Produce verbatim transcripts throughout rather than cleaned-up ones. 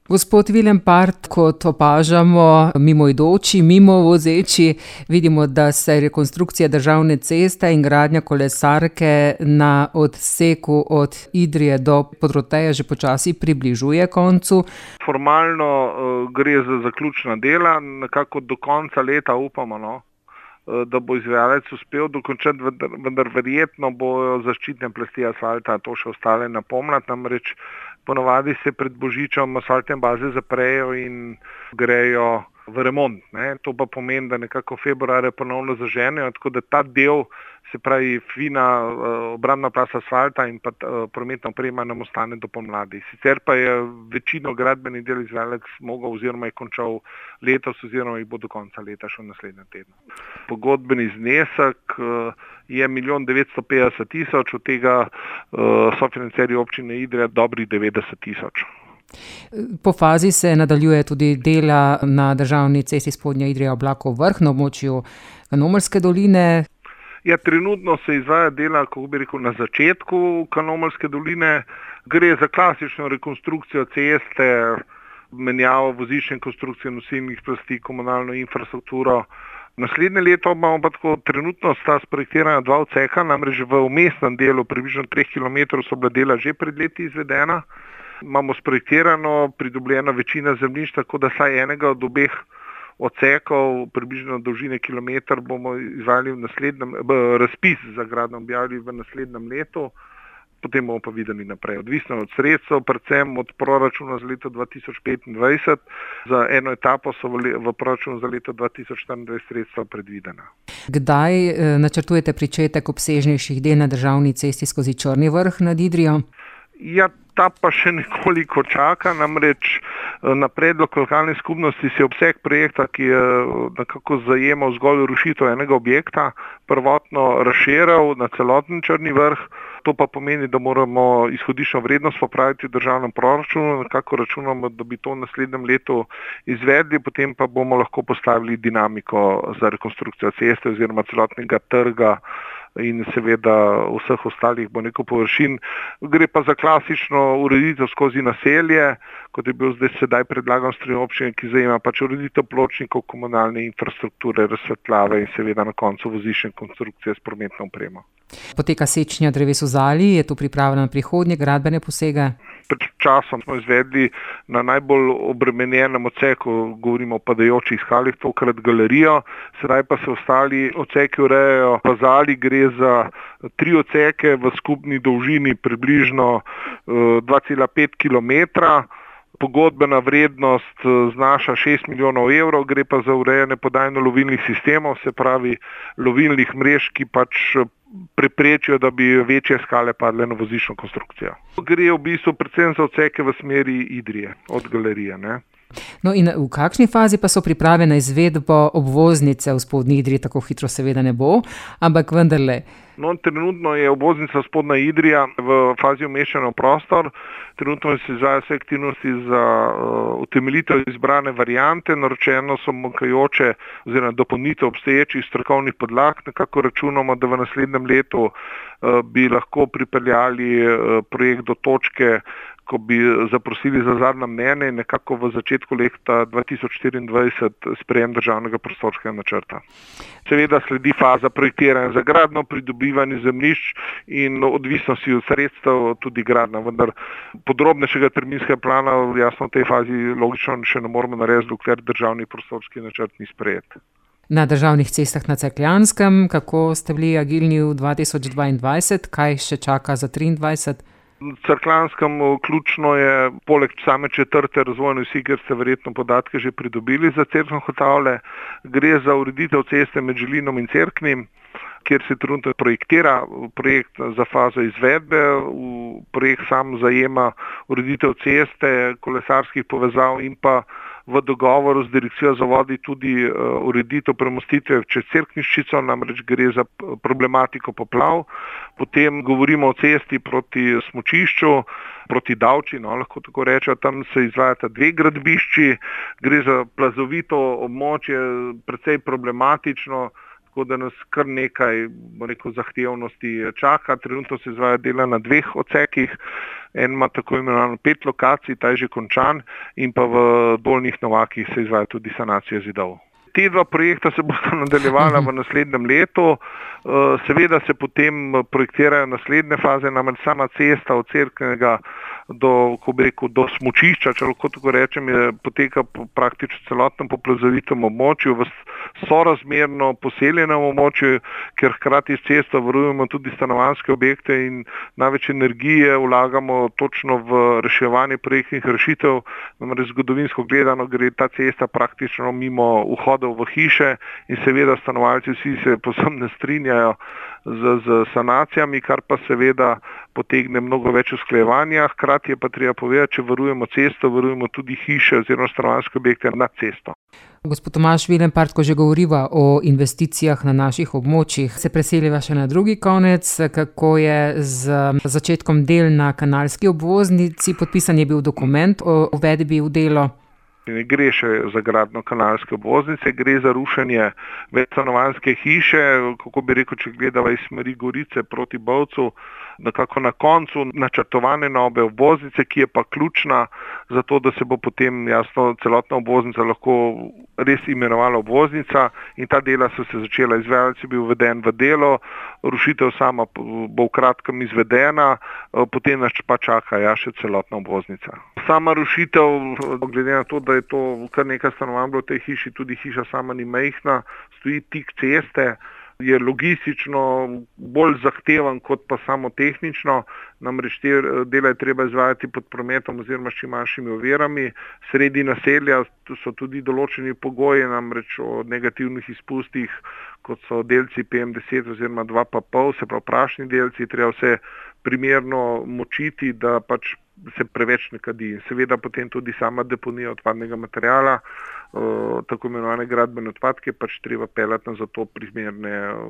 Gospod Viljem Part, kot opažamo mimoidoči, mimo vozeči, vidimo, da se rekonstrukcija državne ceste in gradnja kolesarke na odseku od Idrije do Podroteja že počasi približuje koncu. Formalno uh, gre za zaključna dela, nekako do konca leta upamo, no, da bo izvajalec uspel dokončati, vendar, vendar verjetno bojo zaščitne plasti asfalta to še ostale na pomlad, namreč ponovadi se pred božičem asfaltne baze zaprejo in grejo v remont. Ne. To pa pomeni, da nekako februarja ponovno zaženejo, tako da ta del, se pravi fina obrambna plast asfalta in pa prometna oprema nam ostane do pomladi. Sicer pa je večino gradbenih del izvajalec mogel oziroma je končal letos oziroma jih bo do konca leta še v naslednjem tednu. Pogodbeni znesek je milijon devetsto petdeset tisoč, od tega sofinancerji občine Idrija dobrih devetdeset tisoč. Po fazi se nadaljuje tudi dela na državni cesti Spodnja Idrija-Oblakov Vrh na območju Kanomeljske doline. Ja, trenutno se izvaja dela, kako bi rekel, na začetku Kanomeljske doline. Gre za klasično rekonstrukcijo ceste, menjavo vozišče in konstrukcije nosilnih plasti, komunalno infrastrukturo. Naslednje leto imamo pa tako, trenutno sta sprojektirana dva odseka, namreč v vmesnem delu, približno treh kilometrov, so bila dela že pred leti izvedena. Imamo sprojektirano, pridobljeno večina zemljišč, tako da saj enega od obeh odsekov, približno dolžine kilometer, bomo izvajali v naslednjem, razpis za gradnjo objavili v naslednjem letu, potem bomo pa videli naprej. Odvisno od sredstev, predvsem od proračuna za leto dva tisoč petindvajset, za eno etapo so v, v proračunu za leto dva tisoč štiriindvajset sredstva predvidena. Kdaj eh, načrtujete pričetek obsežnejših del na državni cesti skozi Črni Vrh nad Idrijo? Ja, ta pa še nekoliko čaka, namreč na predlog lokalne skupnosti se je obseg projekta, ki je nekako zajemal zgolj rušitev enega objekta, prvotno razširil na celoten Črni Vrh. To pa pomeni, da moramo izhodiščno vrednost popraviti v državnem proračunu, nekako računamo, da bi to v naslednjem letu izvedli, potem pa bomo lahko postavili dinamiko za rekonstrukcijo ceste oziroma celotnega trga in seveda vseh ostalih bo neko površin. Gre pa za klasično ureditev skozi naselje, kot je bil zdaj sedaj predlagan strani občine, ki zajema pač ureditev pločnikov, komunalne infrastrukture, razsvetljave in seveda na koncu vozišče in konstrukcije s prometno opremo. Poteka sečnja dreves v Zali, je to pripravljeno na prihodnje gradbene posege? Pred časom smo izvedli na najbolj obremenjenem odseku, govorimo o padajočih skalih, tokrat galerijo, sedaj pa se ostali odseki urejajo v Zali, gre za tri odseke v skupni dolžini približno dva cela pet kilometra. Pogodbena vrednost znaša šest milijonov evrov, gre pa za urejanje podajanja lovilnih sistemov, se pravi lovilnih mrež, ki pač preprečijo, da bi večje skale padle na voziščno konstrukcijo. Gre v bistvu predvsem za odseke v smeri Idrije, od galerije, ne. No in v kakšni fazi pa so priprave na izvedbo obvoznice v Spodnji Idriji, tako hitro seveda ne bo, ampak vendarle? No, trenutno je obvoznica Spodnja Idrija v fazi umeščanja v prostor, trenutno se izvaja vse aktivnosti za uh, utemeljitev izbrane variante, naročeno so manjkajoče oziroma dopolnitev obstoječih strokovnih podlag, nekako računamo, da v naslednjem letu uh, bi lahko pripeljali uh, projekt do točke, ko bi zaprosili za zadnje mnenje in nekako v začetku leta dva tisoč štiriindvajset sprejem državnega prostorskega načrta. Seveda sledi faza projektiranja za gradnjo, pridobivanje zemljišč in odvisnosti od sredstev tudi gradnja, vendar podrobnejšega terminskega plana jasno v tej fazi logično še ne moramo narediti, dokler državni prostorski načrt ni sprejet. Na državnih cestah na Cerkljanskem, kako ste bili agilni v dva tisoč dvaindvajset, kaj še čaka za triindvajset? V Cerkljanskem ključno je, poleg same četrte razvojne osi, ker ste verjetno podatke že pridobili za Cerkno-Hotavle, gre za ureditev ceste med Želinom in Cerknim, kjer se trenutno projektira projekt za fazo izvedbe. Projekt sam zajema ureditev ceste, kolesarskih povezav in pa v dogovoru z Direkcijo za vode tudi ureditev premostitve čez Cerkniščico, namreč gre za problematiko poplav. Potem govorimo o cesti proti smučišču, proti Davči, no, lahko tako rečejo, tam se izvajata dve gradbišči, gre za plazovito območje, precej problematično, tako da nas kar nekaj, bom rekel, zahtevnosti čaka. Trenutno se izvaja dela na dveh odsekih. En ima tako imenovano pet lokacij, ta je že končan, in pa v Dolnjih Novakih se izvaja tudi sanacija zidov. Te dva projekta se bodo nadaljevala v naslednjem letu. Seveda se potem projektirajo naslednje faze, namreč sama cesta od Cerknega do, ko bi rekel, do smučišča, če lahko tako rečem, je poteka po praktično celotnem poplozavitem območju, v sorazmerno poseljenem območju, ker hkrati s cesto varujemo tudi stanovanjske objekte in največ energije vlagamo točno v reševanje projektnih rešitev. Namreč zgodovinsko gledano gre ta cesta praktično mimo vhodov v hiše in seveda stanovalci vsi se povsem ne strinjajo z, z sanacijami, kar pa seveda potegne mnogo več usklajevanja. Hkrati je pa treba povedati, če varujemo cesto, varujemo tudi hiše oziroma stanovanjske objekte nad cesto. Gospod Tomaž Willenpart, ko že govoriva o investicijah na naših območjih, se preseliva še na drugi konec. Kako je z začetkom del na kanalski obvoznici? Podpisan je bil dokument o uvedbi v delo. Ne gre še za gradnjo kanalske obvoznice, gre za rušenje večstanovanjske hiše, kako bi rekel, če gledava iz smeri Gorice proti Bovcu, nekako na koncu načrtovane nove obvoznice, ki je pa ključna za to, da se bo potem jasno celotna obvoznica lahko res imenovala obvoznica, in ta dela so se začela, izvajalec je bil uveden v delo, rušitev sama bo v kratkem izvedena, potem nas pa čaka ja še celotna obvoznica. Sama rušitev, glede na to, da je to kar nekaj stanovanj bilo v tej hiši, tudi hiša sama ni majhna, stoji tik ceste, je logistično bolj zahteven kot pa samo tehnično, namreč te dela je treba izvajati pod prometom oziroma s čim manjšimi ovirami. Sredi naselja so tudi določeni pogoji, namreč o negativnih izpustih, kot so delci P M deset oziroma dva pa pol, se pravi prašni delci, treba vse primerno močiti, da pač se preveč ne kadi. Seveda potem tudi sama deponija odpadnega materijala, tako imenovane gradbene odpadke, pač treba peljati na za to primerne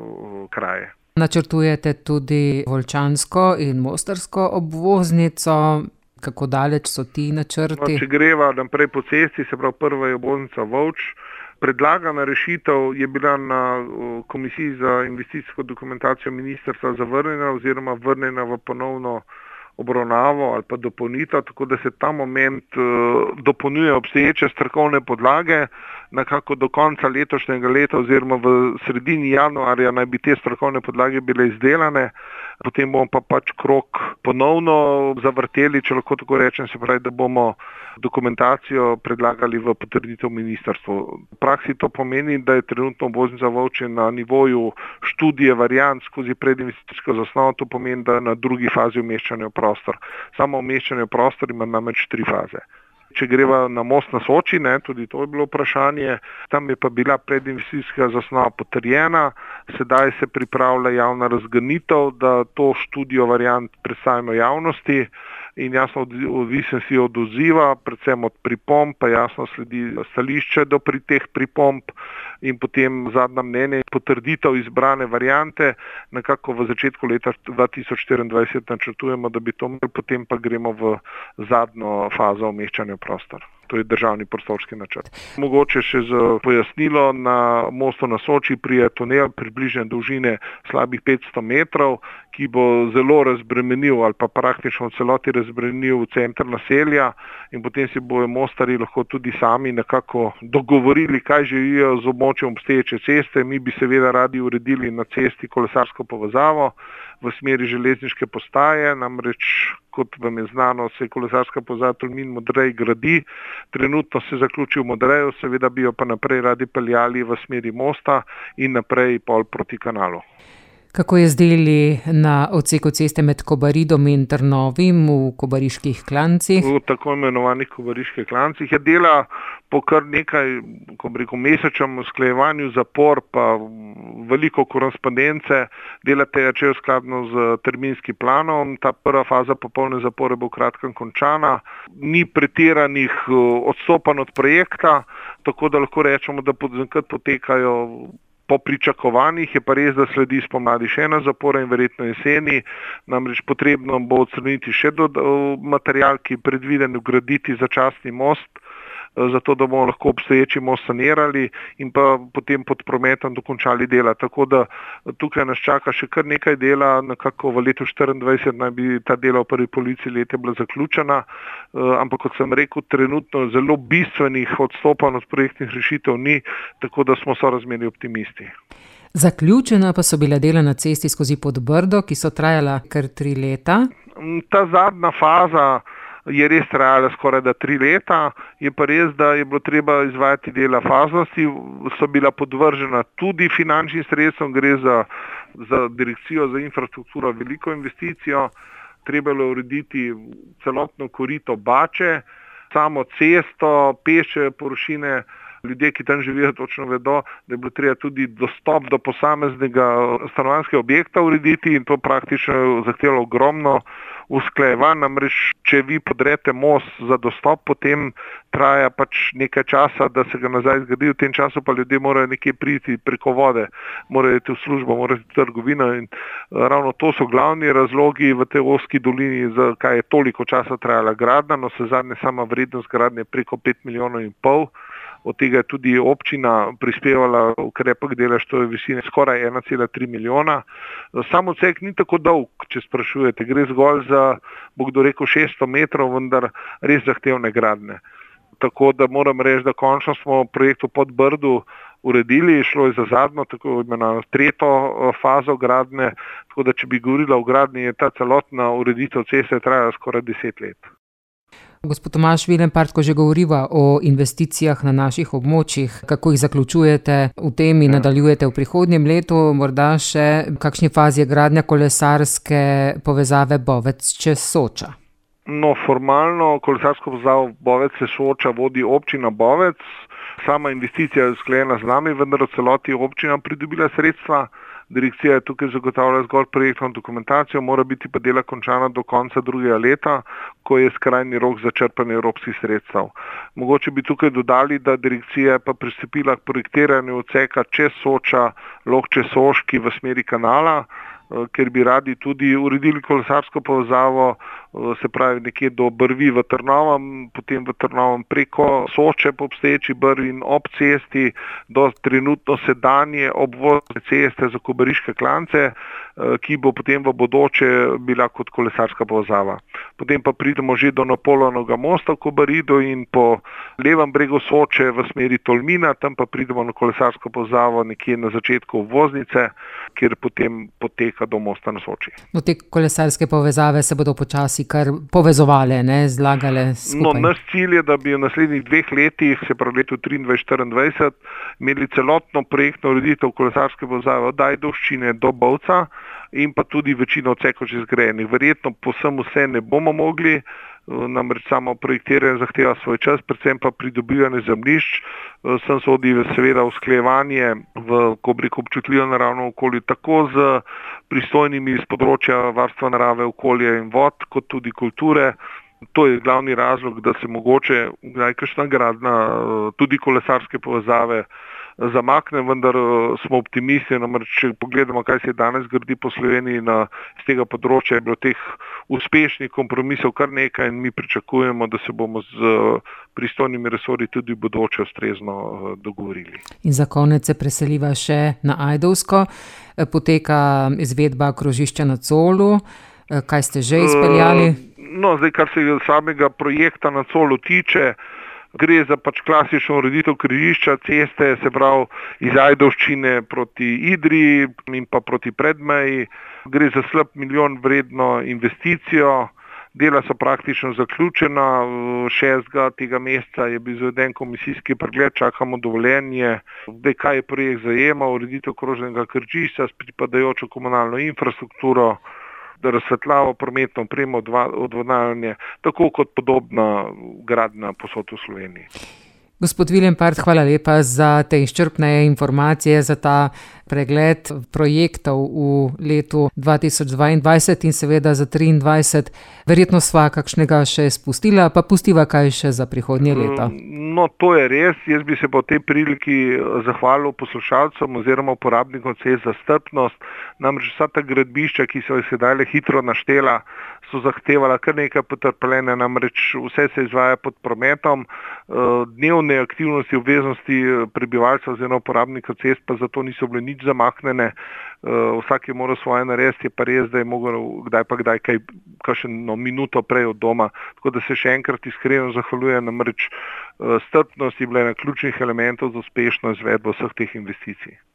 kraje. Načrtujete tudi Voljčansko in Mostarsko obvoznico. Kako daleč so ti načrti? No, če greva naprej po cesti, se pravi prva je obvoznica Volč. Predlagana rešitev je bila na Komisiji za investicijsko dokumentacijo ministrstva zavrnjena oziroma vrnjena v ponovno obravnavo ali pa dopolnitev, tako da se ta moment uh, dopolnjuje obstoječe strokovne podlage. Nekako do konca letošnjega leta oziroma v sredini januarja naj bi te strokovne podlage bile izdelane, potem bomo pa pač krog ponovno zavrteli, če lahko tako rečem, se pravi, da bomo dokumentacijo predlagali v potrditev ministrstvu. V praksi to pomeni, da je trenutno obvoznica Volče na nivoju študije variant skozi predinvesticijsko zasnovo, to pomeni, da na drugi fazi umeščanja v prostor. Samo umeščanje v prostor ima namreč tri faze. Če greva na most na Soči, ne, tudi to je bilo vprašanje, tam je pa bila predinvesticijska zasnova potrjena, sedaj se pripravlja javna razgrnitev, da to študijo variant predstavimo javnosti in jasno odvisen si od odziva, predvsem od pripomb, pa jasno sledi stališče do pri teh pripomb in potem zadnja mnenje potrditev izbrane variante. Nekako v začetku leta dva tisoč štiriindvajset načrtujemo, da bi to imeli, potem pa gremo v zadnjo fazo umeščanja v prostor. To je državni prostorski načrt. Mogoče še z pojasnilo, na mostu na Soči prije tunel približne dolžine slabih petsto metrov, ki bo zelo razbremenil ali pa praktično v celoti razbremenil center naselja in potem si bojo mostarji lahko tudi sami nekako dogovorili, kaj želijo z območjem obstoječe ceste. Mi bi seveda radi uredili na cesti kolesarsko povezavo v smeri železniške postaje, namreč kot vam je znano, se kolesarska povezava Tolmin-Modrej gradi, trenutno se zaključi v Modreju, seveda bi jo pa naprej radi peljali v smeri mosta in naprej pol proti kanalu. Kako je z deli na odseku ceste med Kobaridom in Trnovim v Kobariških klancih? V tako imenovanih Kobariških klancih je dela po kar nekaj, ko bi rekel, mesečnem usklajevanju zapor, pa veliko korespondence. Dela teče skladno z terminskim planom. Ta prva faza popolne zapore bo v kratkem končana. Ni pretiranih odstopanj od projekta, tako da lahko rečemo, da zaenkrat potekajo po pričakovanjih. Je pa res, da sledi spomladi še ena zapora in verjetno jeseni, namreč potrebno bo odstraniti še do material, ki je predviden vgraditi začasni most zato da bomo lahko obstoječi most sanirali in pa potem pod prometom dokončali dela. Tako da tukaj nas čaka še kar nekaj dela, nekako v letu štiriindvajset naj bi ta dela v prvi polovici leta bila zaključena, ampak kot sem rekel, trenutno zelo bistvenih odstopanj od projektnih rešitev ni, tako da smo sorazmerni optimisti. Zaključena pa so bila dela na cesti skozi Podbrdo, ki so trajala kar tri leta. Ta zadnja faza je res trajala skoraj da tri leta, je pa res, da je bilo treba izvajati dela faznosti, so bila podvržena tudi finančnim sredstvom, gre za, za direkcijo za infrastrukturo veliko investicijo, treba je urediti celotno korito Bače, samo cesto, pešče površine. Ljudje, ki tam živijo, točno vedo, da je bilo treba tudi dostop do posameznega stanovanjskega objekta urediti in to praktično zahtevalo ogromno usklajevanj. Namreč, če vi podrete most za dostop, potem traja pač nekaj časa, da se ga nazaj zgradi. V tem času pa ljudje morajo nekje priti preko vode, morajo iti v službo, morajo iti v trgovino in ravno to so glavni razlogi v tej ozki dolini, zakaj je toliko časa trajala gradnja. No, se zadnje sama vrednost gradnje preko pet milijonov in pol. Od tega je tudi občina prispevala v krepek delež, to je višine skoraj ena cela tri milijona. Sam odsek ni tako dolg, če sprašujete, gre zgolj za, bo kdo rekel, šeststo metrov, vendar res zahtevne gradnje. Tako da moram reči, da končno smo projekt v Podbrdu uredili, šlo je za zadnjo, tako imenovano tretjo fazo gradnje, tako da če bi govorila o gradnji, je ta celotna ureditev ceste trajala skoraj deset let. Gospod Tomaž Willenpart, ko že govoriva o investicijah na naših območjih, kako jih zaključujete v tem in nadaljujete v prihodnjem letu, morda še v kakšni fazi je gradnja kolesarske povezave Bovec čez Soča? No, formalno kolesarsko povezavo Bovec čez Soča vodi občina Bovec. Sama investicija je usklajena z nami, vendar v celoti občina pridobila sredstva. Direkcija je tukaj zagotavlja zgolj projektno dokumentacijo, mora biti pa dela končana do konca drugega leta, ko je skrajni rok za črpanje evropskih sredstev. Mogoče bi tukaj dodali, da direkcija je pa pristopila k projektiranju odseka čez Soča, Log-Soški v smeri kanala, ker bi radi tudi uredili kolesarsko povezavo, se pravi nekje do Brvi v Trnovem, potem v Trnovem preko Soče po obstoječi Brvi in ob cesti do trenutno sedanje obvozne ceste za Kobariške Klance, ki bo potem v bodoče bila kot kolesarska povezava. Potem pa pridemo že do Napoleonovega mosta v Kobaridu in po levem bregu Soče v smeri Tolmina, tam pa pridemo na kolesarsko povezavo nekje na začetku obvoznice, kjer potem poteka do mosta na Soči. No, te kolesarske povezave se bodo počasi kar povezovale, ne, zlagale skupaj. No, naš cilj je, da bi v naslednjih dveh letih, se pravi letu triindvajset štiriindvajset, imeli celotno projektno ureditev kolesarske povezave od Ajdovščine do Bovca in pa tudi večino odsekov že zgrajenih. Verjetno povsem vse ne bomo mogli, namreč samo projektiranje zahteva svoj čas, predvsem pa pridobivanje zemljišč. Sem sodi seveda usklajevanje v, ko bi rekel, občutljivo naravno okolje, tako z pristojnimi iz področja varstva narave, okolja in vod, kot tudi kulture. To je glavni razlog, da se mogoče kakšna gradnja tudi kolesarske povezave zamakne, vendar smo optimisti, namreč če pogledamo, kaj se danes gradi po Sloveniji na z tega področja, je bilo teh uspešnih kompromisov kar nekaj in mi pričakujemo, da se bomo z pristojnimi resorji tudi v bodoče ustrezno dogovorili. In za konec se preseliva še na Ajdovsko. Poteka izvedba krožišča na Colu. Kaj ste že izpeljali? No, zdaj, kar se samega projekta na Colu tiče, gre za pač klasično ureditev križišča ceste, se pravi iz Ajdovščine proti Idriji in pa proti Predmeji. Gre za slab milijon vredno investicijo. Dela so praktično zaključena. šestega tega meseca je bil izveden komisijski pregled, čakamo dovoljenje. Zdaj, kaj je projekt zajema, ureditev krožnega križišča s pripadajočo komunalno infrastrukturo, razsvetljavo, prometno opremo, odvodnjavanje, tako kot podobna gradnja povsod v Sloveniji. Gospod Willenpart, hvala lepa za te izčrpne informacije, za ta pregled projektov v letu dva tisoč dvaindvajset in seveda za triindvajset. Verjetno sva kakšnega še spustila, pa pustiva kaj še za prihodnje leto. No, to je res. Jaz bi se po tej priliki zahvalil poslušalcem oziroma uporabnikom cest za strpnost. Namreč vsa ta gradbišča, ki so jih sedaj le hitro naštela, so zahtevala kar nekaj potrpljenja, namreč vse se izvaja pod prometom. Dnevne aktivnosti, obveznosti prebivalcev oziroma uporabnikov cest pa zato niso bile nič zamahnjene. Vsak je moral svoje narediti, je pa res, da je mogel kdaj pa kdaj kaj, kakšno minuto prej od doma. Tako da se še enkrat iskreno zahvaljujem, namreč strpnost je bila ena ključnih elementov za uspešno izvedbo vseh teh investicij.